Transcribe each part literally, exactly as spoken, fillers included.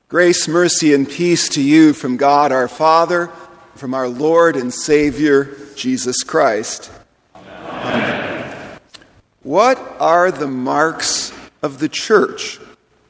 Grace, mercy, and peace to you from God our Father, from our Lord and Savior, Jesus Christ. Amen. What are the marks of the church?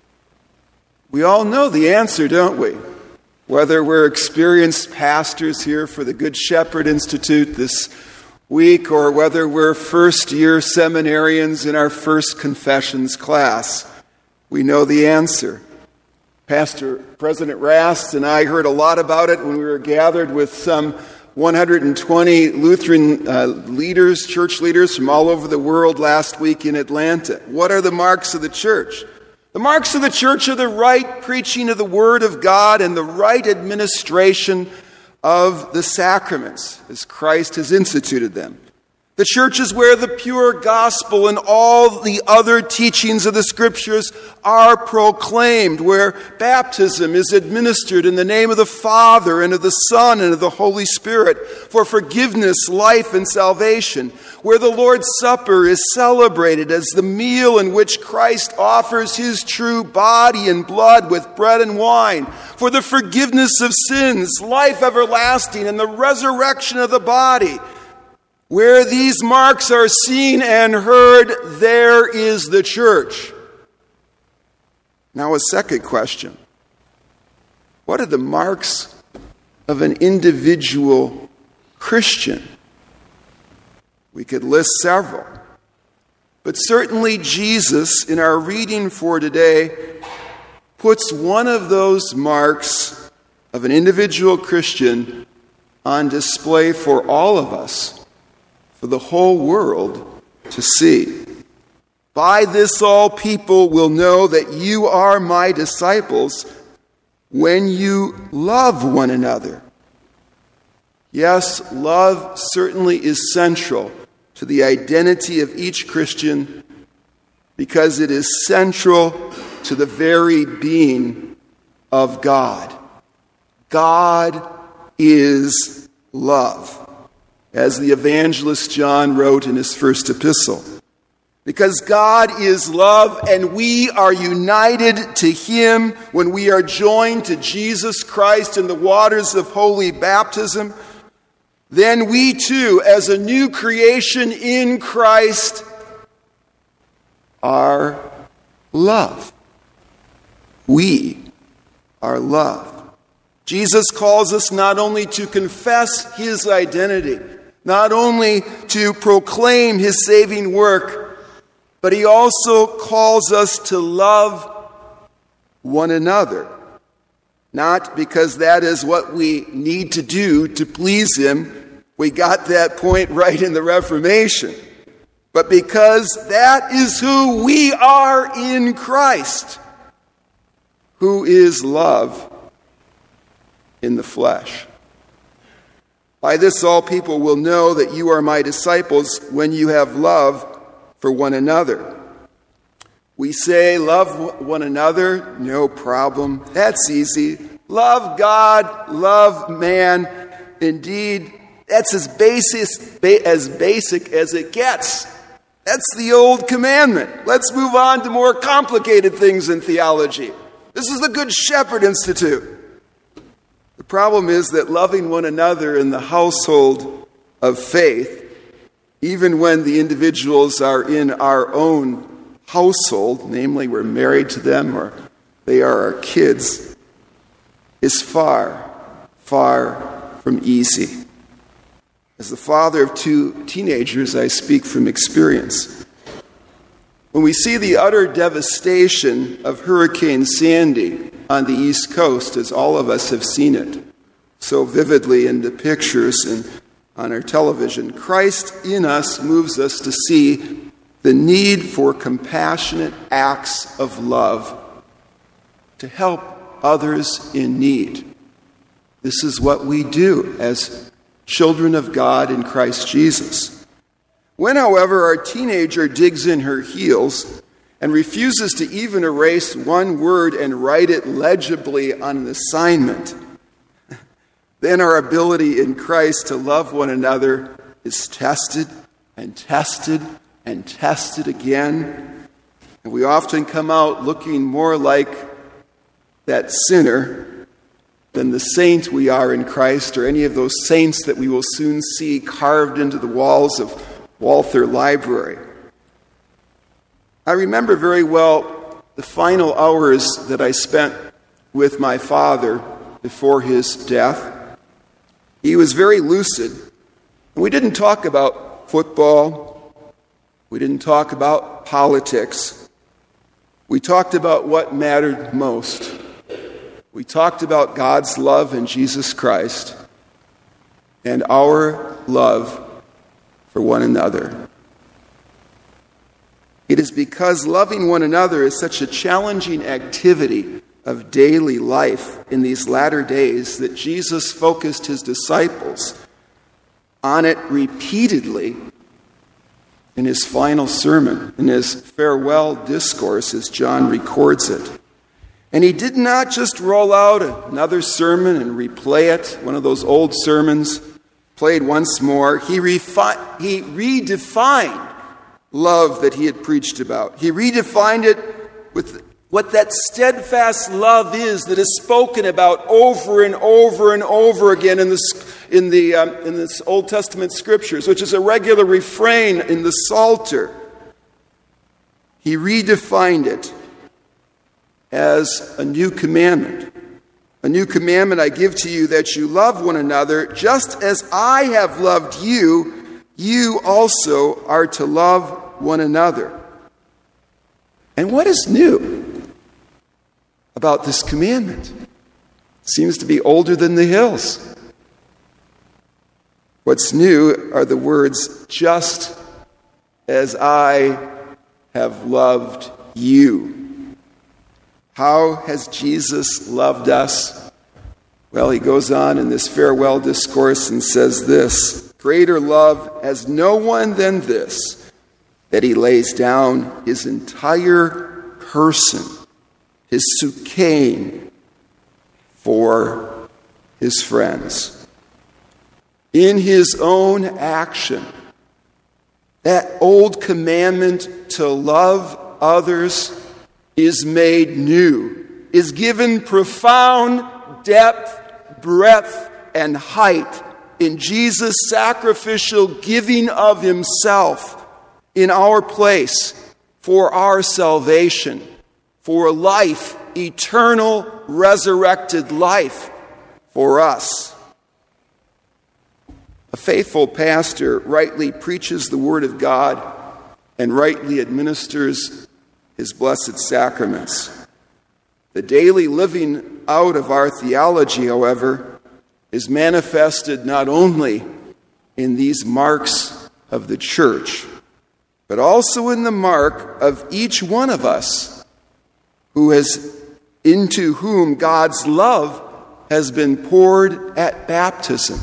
We all know the answer, don't we? Whether we're experienced pastors here for the Good Shepherd Institute this week, or whether we're first-year seminarians in our first confessions class, we know the answer. Pastor President Rast and I heard a lot about it when we were gathered with some one hundred twenty Lutheran uh, leaders, church leaders from all over the world last week in Atlanta. What are the marks of the church? The marks of the church are the right preaching of the Word of God and the right administration of the sacraments as Christ has instituted them. The church is where the pure gospel and all the other teachings of the Scriptures are proclaimed, where baptism is administered in the name of the Father and of the Son and of the Holy Spirit for forgiveness, life, and salvation, where the Lord's Supper is celebrated as the meal in which Christ offers his true body and blood with bread and wine for the forgiveness of sins, life everlasting, and the resurrection of the body. Where these marks are seen and heard, there is the church. Now a second question. What are the marks of an individual Christian? We could list several. But certainly Jesus, in our reading for today, puts one of those marks of an individual Christian on display for all of us, for the whole world to see. By this all people will know that you are my disciples, when you love one another. Yes, love certainly is central to the identity of each Christian, because it is central to the very being of God. God is love, as the evangelist John wrote in his first epistle. Because God is love, and we are united to him when we are joined to Jesus Christ in the waters of holy baptism, then we too, as a new creation in Christ, are love. We are love. Jesus calls us not only to confess his identity, not only to proclaim his saving work, but he also calls us to love one another. Not because that is what we need to do to please him. We got that point right in the Reformation. But because that is who we are in Christ, who is love in the flesh. By this all people will know that you are my disciples, when you have love for one another. We say, love one another, no problem. That's easy. Love God, love man. Indeed, that's as basic, as basic as it gets. That's the old commandment. Let's move on to more complicated things in theology. This is the Good Shepherd Institute. The problem is that loving one another in the household of faith, even when the individuals are in our own household, namely we're married to them or they are our kids, is far, far from easy. As the father of two teenagers, I speak from experience. When we see the utter devastation of Hurricane Sandy on the East Coast, as all of us have seen it so vividly in the pictures and on our television, Christ in us moves us to see the need for compassionate acts of love to help others in need. This is what we do as children of God in Christ Jesus. When, however, our teenager digs in her heels and refuses to even erase one word and write it legibly on an assignment, then our ability in Christ to love one another is tested and tested and tested again. And we often come out looking more like that sinner than the saint we are in Christ, or any of those saints that we will soon see carved into the walls of Walther Library. I remember very well the final hours that I spent with my father before his death. He was very lucid. And we didn't talk about football. We didn't talk about politics. We talked about what mattered most. We talked about God's love in Jesus Christ and our love for one another. It is because loving one another is such a challenging activity of daily life in these latter days that Jesus focused his disciples on it repeatedly in his final sermon, in his farewell discourse, as John records it. And he did not just roll out another sermon and replay it, one of those old sermons, played once more. He, refi- he redefined love that he had preached about. He redefined it with what that steadfast love is that is spoken about over and over and over again in, this, in, the, um, in this Old Testament scriptures, which is a regular refrain in the Psalter. He redefined it as a new commandment. A new commandment I give to you, that you love one another, just as I have loved you, you also are to love one another. And what is new about this commandment? It seems to be older than the hills. What's new are the words, just as I have loved you. How has Jesus loved us? Well, he goes on in this farewell discourse and says this: greater love has no one than this, that he lays down his entire person, his sukein, for his friends. In his own action, that old commandment to love others is made new, is given profound depth, breadth, and height in Jesus' sacrificial giving of himself in our place for our salvation, for life, eternal, resurrected life for us. A faithful pastor rightly preaches the Word of God and rightly administers his blessed sacraments. The daily living out of our theology, however, is manifested not only in these marks of the church, but also in the mark of each one of us who has, into whom God's love has been poured at baptism.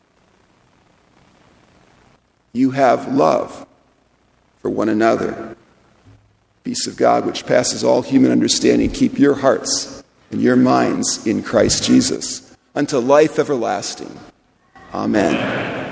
You have love for one another. Peace of God, which passes all human understanding, keep your hearts and your minds in Christ Jesus unto life everlasting. Amen.